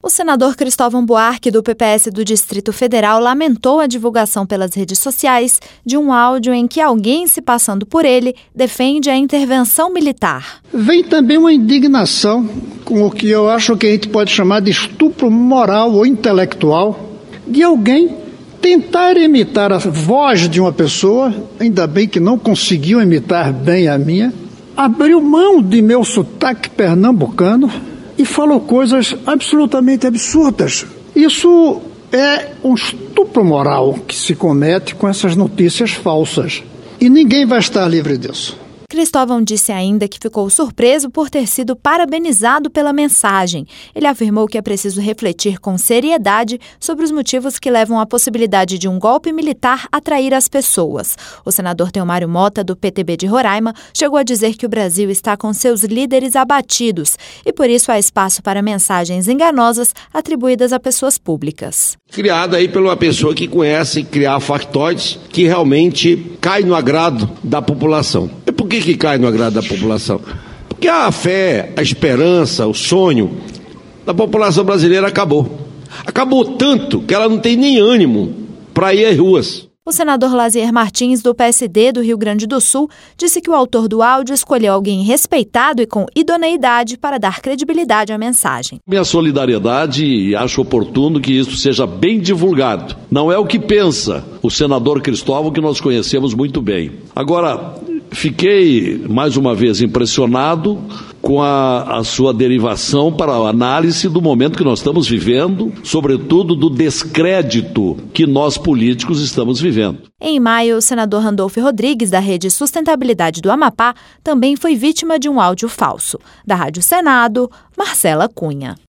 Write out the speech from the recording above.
O senador Cristóvão Buarque, do PPS do Distrito Federal, lamentou a divulgação pelas redes sociais de um áudio em que alguém se passando por ele defende a intervenção militar. Vem também uma indignação com o que eu acho que a gente pode chamar de estupro moral ou intelectual de alguém tentar imitar a voz de uma pessoa, ainda bem que não conseguiu imitar bem a minha, abriu mão de meu sotaque pernambucano e falou coisas absolutamente absurdas. Isso é um estupro moral que se comete com essas notícias falsas. E ninguém vai estar livre disso. Cristóvão disse ainda que ficou surpreso por ter sido parabenizado pela mensagem. Ele afirmou que é preciso refletir com seriedade sobre os motivos que levam à possibilidade de um golpe militar atrair as pessoas. O senador Teomário Mota, do PTB de Roraima, chegou a dizer que o Brasil está com seus líderes abatidos e por isso há espaço para mensagens enganosas atribuídas a pessoas públicas. Criada aí por uma pessoa que conhece criar factoides que realmente cai no agrado da população. E por que cai no agrado da população? Porque a fé, a esperança, o sonho da população brasileira acabou. Acabou tanto que ela não tem nem ânimo para ir às ruas. O senador Lazier Martins, do PSD do Rio Grande do Sul, disse que o autor do áudio escolheu alguém respeitado e com idoneidade para dar credibilidade à mensagem. Minha solidariedade, e acho oportuno que isso seja bem divulgado. Não é o que pensa o senador Cristóvão, que nós conhecemos muito bem. Agora, fiquei mais uma vez impressionado com a sua derivação para a análise do momento que nós estamos vivendo, sobretudo do descrédito que nós políticos estamos vivendo. Em maio, o senador Randolfo Rodrigues, da Rede Sustentabilidade do Amapá, também foi vítima de um áudio falso. Da Rádio Senado, Marcela Cunha.